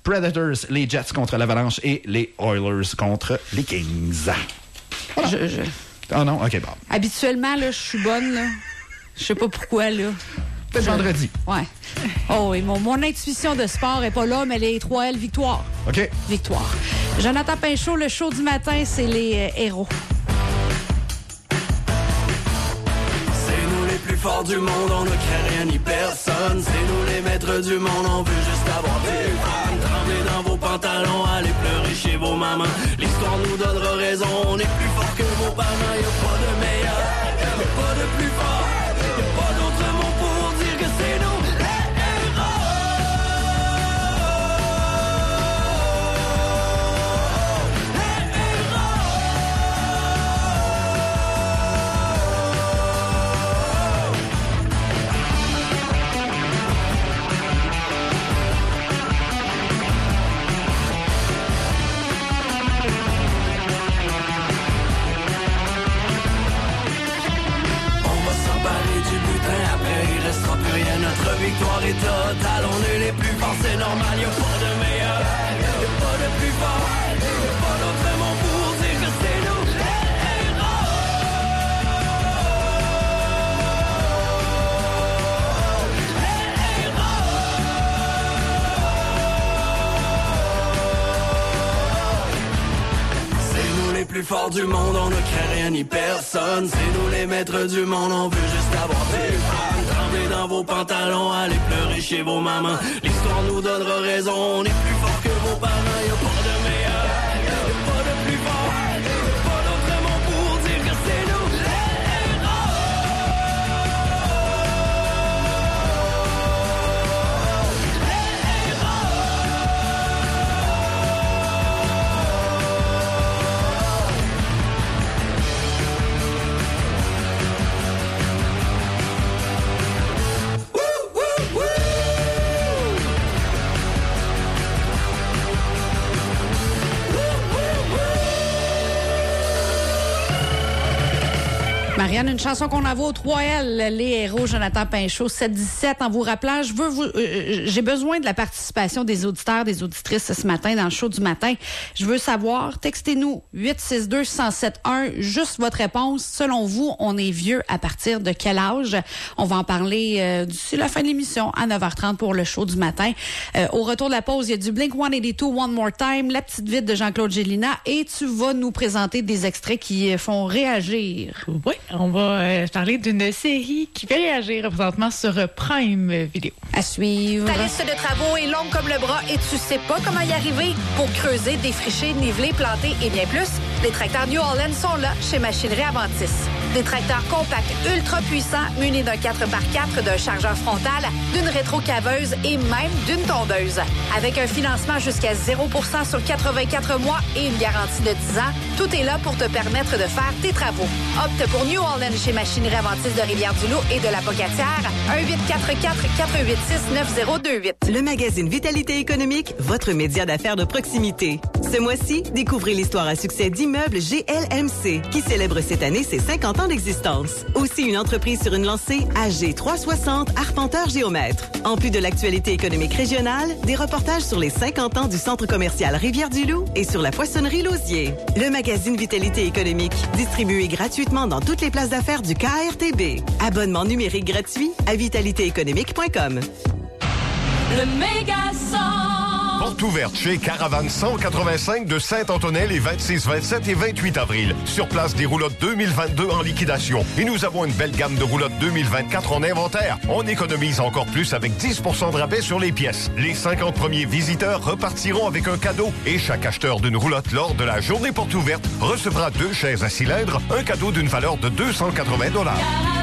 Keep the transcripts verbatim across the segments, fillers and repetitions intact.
Predators, les Jets contre l'Avalanche et les Oilers contre les Kings. Voilà. Je, je... Oh non? OK, bon. Habituellement, là, je suis bonne, là. Je sais pas pourquoi, là. Peut-être je... vendredi. Ouais. Oh, et mon, mon intuition de sport est pas là, mais les trois L, victoire. OK. Victoire. Jonathan Pinchot, le show du matin, c'est les euh, héros. Plus fort du monde, on ne crée rien ni personne. C'est nous les maîtres du monde, on veut juste avoir du fun. Tremblez dans vos pantalons, allez pleurer chez vos mamans. L'histoire nous donnera raison, on est plus fort que vos parents. Y'a pas de meilleur, y'a pas de plus fort, y'a pas d'autre mot pour dire que c'est nous les héros. Les héros. Notre victoire est totale, on est les plus forts, c'est normal, y'a pas de meilleur, y'a pas de plus fort, y'a pas d'autre mot pour dire que c'est nous les héros. Les héros. C'est nous les plus forts du monde, on ne crée rien ni personne. C'est nous les maîtres du monde, on veut juste avoir du fun. Dans vos pantalons, allez pleurer chez vos mamans. L'histoire nous donnera raison, on est plus fort que vos parents. Y'a pas de meilleur, y'a pas de plus fort, y'a pas d'autre mot pour dire que c'est nous les héros. Les Marianne, une chanson qu'on envoie aux trois L, les héros, Jonathan Pinchot, sept dix-sept. En vous rappelant, je veux vous, euh, j'ai besoin de la participation des auditeurs, des auditrices ce matin, dans le show du matin. Je veux savoir, textez-nous huit six deux, un zéro sept un, juste votre réponse. Selon vous, on est vieux à partir de quel âge? On va en parler euh, d'ici la fin de l'émission à neuf heures trente pour le show du matin. Euh, au retour de la pause, il y a du Blink cent quatre-vingt-deux, One More Time, La Petite Vite de Jean-Claude Gélina et tu vas nous présenter des extraits qui font réagir. Oui, on va euh, parler d'une série qui fait réagir présentement sur Prime Vidéo. À suivre. Ta liste de travaux est longue comme le bras et tu sais pas comment y arriver? Pour creuser, défricher, niveler, planter et bien plus, les tracteurs New Holland sont là chez Machinerie Aventis. Des tracteurs compacts ultra puissants munis d'un quatre par quatre, d'un chargeur frontal, d'une rétrocaveuse et même d'une tondeuse. Avec un financement jusqu'à zéro pour cent sur quatre-vingt-quatre mois et une garantie de dix ans, tout est là pour te permettre de faire tes travaux. Opte pour New Holland chez Machinerie Aventis de Rivière-du-Loup et de la Pocatière. un huit quatre quatre, quatre huit six, neuf zéro deux huit. Le magazine Vitalité économique, votre média d'affaires de proximité. Ce mois-ci, découvrez l'histoire à succès d'immeubles G L M C, qui célèbre cette année ses cinquante ans d'existence. Aussi une entreprise sur une lancée, A G trois cent soixante, arpenteur géomètre. En plus de l'actualité économique régionale, des reportages sur les cinquante ans du centre commercial Rivière-du-Loup et sur la poissonnerie Lausier. Le magazine Vitalité économique, distribué gratuitement dans toutes les places d'affaires du K R T B. Abonnement numérique gratuit à vitalité économique point com. Le Mégason. Porte ouverte chez Caravane cent quatre-vingt-cinq de Saint-Antonel les vingt-six, vingt-sept et vingt-huit avril. Sur place, des roulottes deux mille vingt-deux en liquidation. Et nous avons une belle gamme de roulottes deux mille vingt-quatre en inventaire. On économise encore plus avec dix pour cent de rabais sur les pièces. Les cinquante premiers visiteurs repartiront avec un cadeau. Et chaque acheteur d'une roulotte lors de la journée porte ouverte recevra deux chaises à cylindre, un cadeau d'une valeur de deux cent quatre-vingts dollars.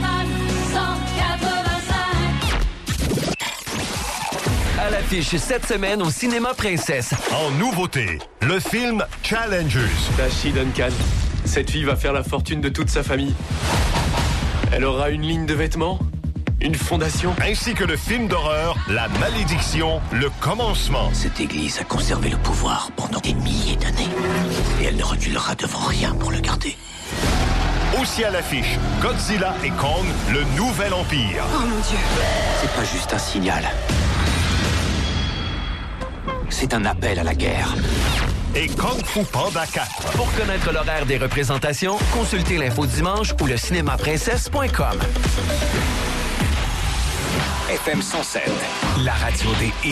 À l'affiche cette semaine au Cinéma Princesse. En nouveauté, le film Challengers. Tachie Duncan. Cette fille va faire la fortune de toute sa famille. Elle aura une ligne de vêtements, une fondation. Ainsi que le film d'horreur La Malédiction, le commencement. Cette église a conservé le pouvoir pendant des milliers d'années. Et elle ne reculera devant rien pour le garder. Aussi à l'affiche, Godzilla et Kong, le nouvel empire. Oh mon Dieu. C'est pas juste un signal. c'est un appel à la guerre. Et Kung Fu Panda quatre. Pour connaître l'horaire des représentations, consultez l'info dimanche ou le cinéma princesse point com. F M cent sept, la radio des hits.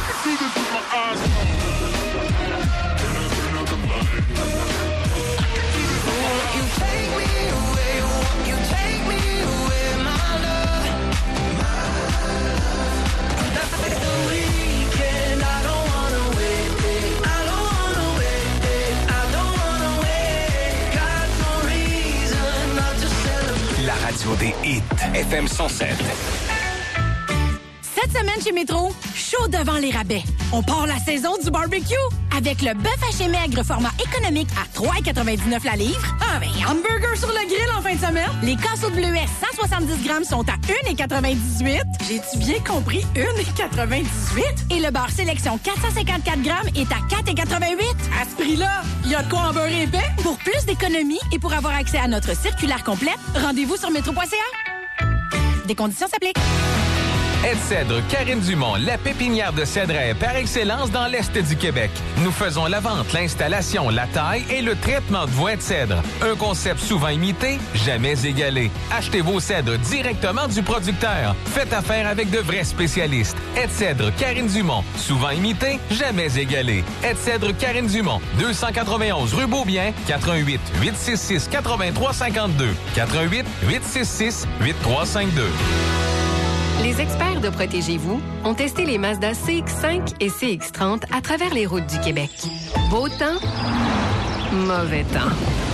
La radio des hits. F M cent sept. Cette semaine chez Métro, chaud devant les rabais. On part la saison du barbecue avec le bœuf haché maigre format économique à trois quatre-vingt-dix-neuf la livre. Ah ben, hamburger sur le grill en fin de semaine. Les casseaux de bleuets cent soixante-dix grammes sont à un quatre-vingt-dix-huit. J'ai-tu bien compris? un quatre-vingt-dix-huit? Et le beurre sélection quatre cent cinquante-quatre grammes est à quatre quatre-vingt-huit. À ce prix-là, il y a de quoi en beurre épais? Pour plus d'économies et pour avoir accès à notre circulaire complète, rendez-vous sur métro point c a. Des conditions s'appliquent. Aide-Cèdre Karine Dumont, la pépinière de cèdres par excellence dans l'Est du Québec. Nous faisons la vente, l'installation, la taille et le traitement de voies de cèdre. Un concept souvent imité, jamais égalé. Achetez vos cèdres directement du producteur. Faites affaire avec de vrais spécialistes. Aide-Cèdre Karine Dumont, souvent imité, jamais égalé. Aide-Cèdre Karine Dumont, deux cent quatre-vingt-onze rue Beaubien, quatre un huit, huit six six, huit trois cinq deux, quatre un huit, huit six six, huit trois cinq deux. Les experts de Protégez-vous ont testé les Mazda C X cinq et C X trente à travers les routes du Québec. Beau temps, mauvais temps.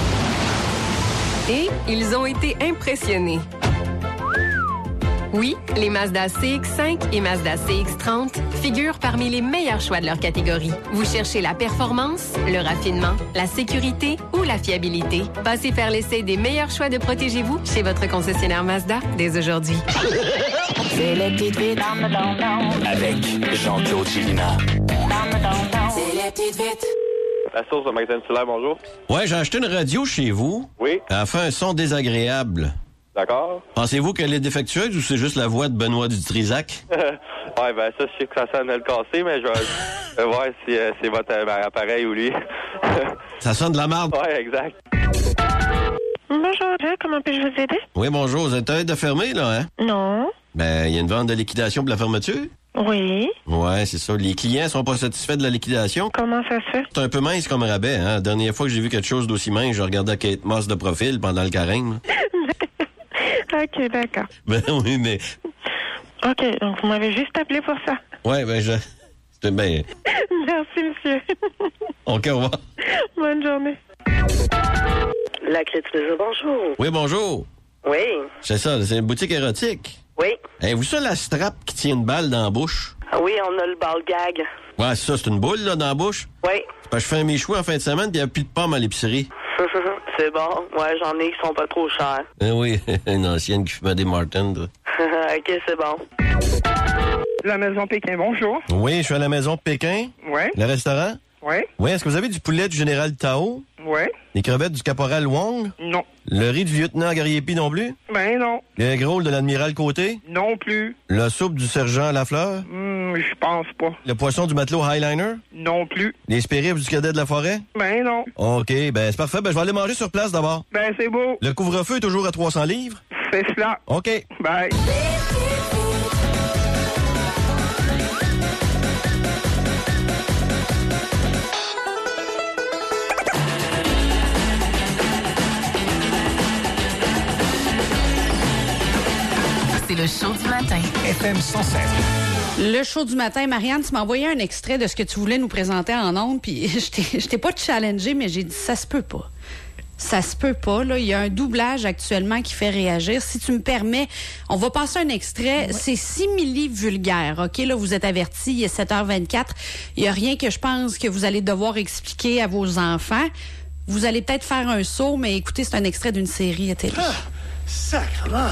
Et ils ont été impressionnés. Oui, les Mazda C X cinq et Mazda C X trente figurent parmi les meilleurs choix de leur catégorie. Vous cherchez la performance, le raffinement, la sécurité ou la fiabilité? Passez faire l'essai des meilleurs choix de Protégez-vous chez votre concessionnaire Mazda dès aujourd'hui. C'est les petites vites Avec Jean-Claude Gélina. C'est les petites vites. La source de magasin Solaire, bonjour. Ouais, j'ai acheté une radio chez vous. Oui. Elle a fait un son désagréable. D'accord. Pensez-vous qu'elle est défectueuse ou c'est juste la voix de Benoît Dutrisac? Ouais, ben ça, je sais que ça sonne le cassé, mais je vais, je vais voir si euh, c'est votre euh, appareil ou lui. Ça sonne de la merde? Ouais, exact. Bonjour, comment puis-je vous aider? Oui, bonjour. Vous êtes en train de fermer, là, hein? Non. Ben, il y a une vente de liquidation pour la fermeture? Oui. Ouais, c'est ça. Les clients sont pas satisfaits de la liquidation. Comment ça se fait? C'est un peu mince comme rabais, hein? La dernière fois que j'ai vu quelque chose d'aussi mince, je regardais Kate Moss de profil pendant le carême. OK, d'accord. Ben oui, mais... OK, donc vous m'avez juste appelé pour ça. Ouais, ben je... C'était bien... Merci, monsieur. OK, au revoir. Bonne journée. La Crétineuse, bonjour. Oui, bonjour. Oui. C'est ça, c'est une boutique érotique. Oui. Avez-vous ça, la strap qui tient une balle dans la bouche? Ah oui, on a le ball gag. Ouais, c'est ça, c'est une boule, là, dans la bouche? Oui. C'est parce que je fais mes choix en fin de semaine, puis il n'y a plus de pommes à l'épicerie. C'est bon. Ouais, j'en ai qui sont pas trop chers. Eh oui, une ancienne qui fumait des Martins. OK, c'est bon. La Maison Pékin, bonjour. Oui, je suis à la Maison Pékin. Oui. Le restaurant? Oui. Oui, est-ce que vous avez du poulet du général Tao? Oui. Les crevettes du caporal Wong? Non. Le riz du lieutenant Gariepi non plus? Ben non. Les gros de l'admiral Côté? Non plus. La soupe du sergent Lafleur? Hum, je pense pas. Le poisson du matelot Highliner? Non plus. Les spérifs du cadet de la forêt? Ben non. OK, ben c'est parfait. Ben je vais aller manger sur place d'abord. Ben c'est beau. Le couvre-feu est toujours à trois cents livres? C'est cela. OK. Bye. C'est le show du matin. F M cent sept. Le show du matin, Marianne, tu m'as envoyé un extrait de ce que tu voulais nous présenter en ondes, puis je t'ai, je t'ai pas challengé, mais j'ai dit ça se peut pas. Ça se peut pas, là. Il y a un doublage actuellement qui fait réagir. Si tu me permets, on va passer un extrait. Ouais. C'est simili-vulgaire, OK? Là, vous êtes avertis, il est sept heures vingt-quatre. Il y a rien que je pense que vous allez devoir expliquer à vos enfants. Vous allez peut-être faire un saut, mais écoutez, c'est un extrait d'une série à télé. Ah, sacrement!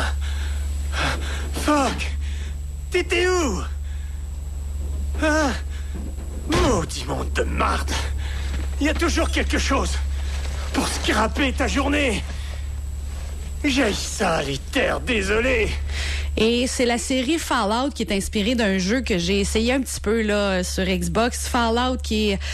Fuck! T'étais où? Ah! Maudit monde de marde! Il y a toujours quelque chose pour scraper ta journée! J'haïs ça, les terres, désolé! Et c'est la série Fallout qui est inspirée d'un jeu que j'ai essayé un petit peu là sur Xbox. Fallout qui est,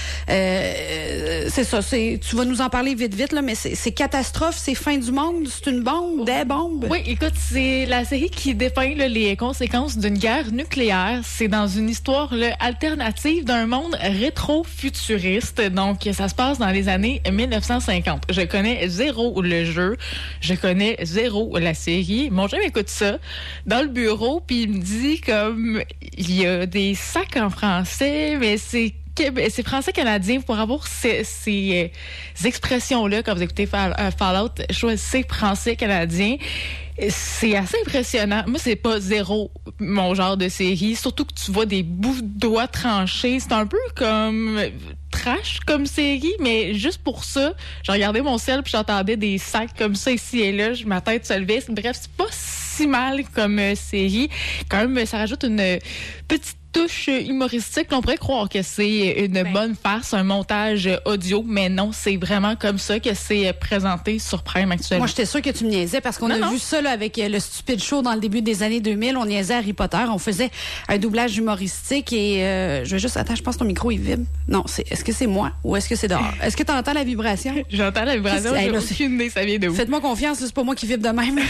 euh, c'est ça. C'est, tu vas nous en parler vite vite là, mais c'est, c'est catastrophe, c'est fin du monde, c'est une bombe, des bombes. Oui, écoute, c'est la série qui dépeint là, les conséquences d'une guerre nucléaire. C'est dans une histoire là, alternative d'un monde rétro-futuriste. Donc, ça se passe dans les années mille neuf cent cinquante. Je connais zéro le jeu, je connais zéro la série. Mon chum écoute ça dans le bureau, puis il me dit comme il y a des sacs en français, mais c'est c'est français-canadien. Pour avoir ces, ces, ces expressions-là, quand vous écoutez Fallout, choisissez français-canadien. C'est assez impressionnant. Moi, c'est pas zéro mon genre de série. Surtout que tu vois des bouts de doigts tranchés. C'est un peu comme trash comme série, mais juste pour ça, j'ai regardé mon ciel puis j'entendais des sacs comme ça ici et là. Ma tête se levait. Bref, c'est pas si mal comme euh, série. Quand même, ça rajoute une petite touche humoristique. On pourrait croire que c'est une ben. bonne farce, un montage audio, mais non, c'est vraiment comme ça que c'est présenté sur Prime actuellement. Moi, j'étais sûre que tu me niaisais parce qu'on non, a non. vu ça là, avec le Stupid Show dans le début des années deux mille. On niaisait Harry Potter. On faisait un doublage humoristique et euh, je vais juste... Attends, je pense que ton micro, il vibre. Non, c'est, est-ce que c'est moi ou est-ce que c'est dehors? Est-ce que tu entends la vibration? J'entends la vibration. J'ai aucune idée, ça vient de où? Faites-moi confiance, là, c'est pas moi qui vibre de même.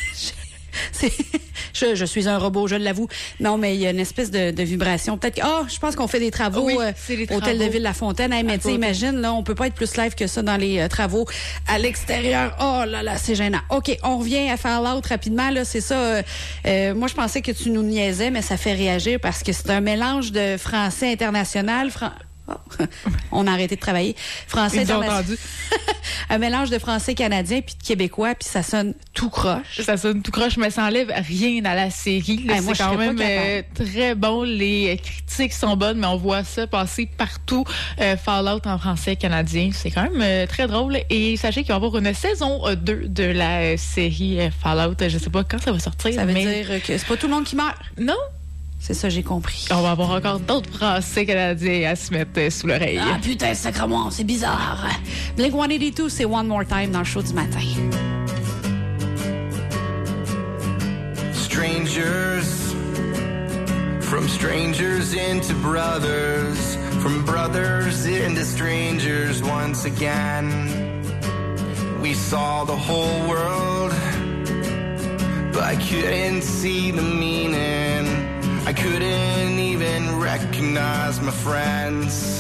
C'est, je, je suis un robot, je l'avoue. Non, mais il y a une espèce de, de vibration. Peut-être que, ah, oh, je pense qu'on fait des travaux, oui, euh, Hôtel de Ville-la-Fontaine. Hey, mais tu imagines, là, on peut pas être plus live que ça dans les euh, travaux à l'extérieur. Oh là là, c'est gênant. OK, on revient à Fallout rapidement, là, c'est ça. Euh, euh, moi, je pensais que tu nous niaisais, mais ça fait réagir parce que c'est un mélange de français international, fran... Oh. On a arrêté de travailler. Français international. Un mélange de français canadien puis de québécois, puis ça sonne tout croche. Ça sonne tout croche, mais ça enlève rien à la série. Là, hey, c'est moi, quand même euh, très bon. Les critiques sont bonnes, mais on voit ça passer partout. Euh, Fallout en français canadien, c'est quand même euh, très drôle. Et sachez qu'il va y avoir une saison deux de la série euh, Fallout. Je sais pas quand ça va sortir. Ça veut mais... dire que c'est pas tout le monde qui meurt. Non. C'est ça, j'ai compris. On va avoir encore d'autres Français canadiens à se mettre sous l'oreille. Ah putain, sacrément, c'est bizarre. Blink one eighty-two, c'est One More Time dans le show du matin. Strangers, from strangers into brothers, from brothers into strangers once again. We saw the whole world, but I couldn't see the meaning. I couldn't even recognize my friends.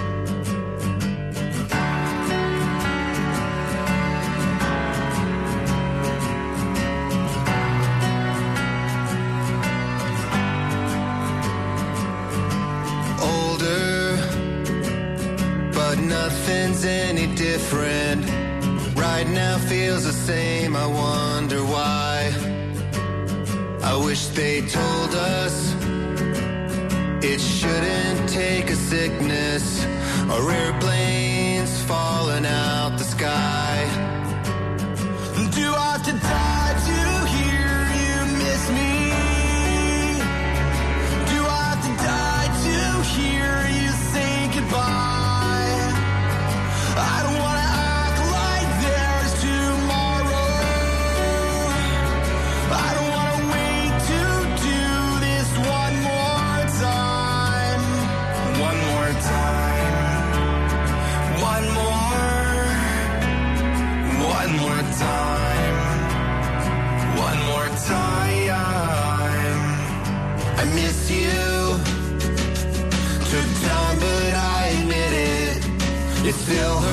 Older, but nothing's any different. Right now feels the same, I wonder why. I wish they told us it shouldn't take a sickness or airplanes falling out the sky. Do I have to die to hear you miss me? Do I have to die to hear you say goodbye? I don't want to act like there's tomorrow. I don't One more time, one more time. I miss you. Took time, but I admit it. It still hurts.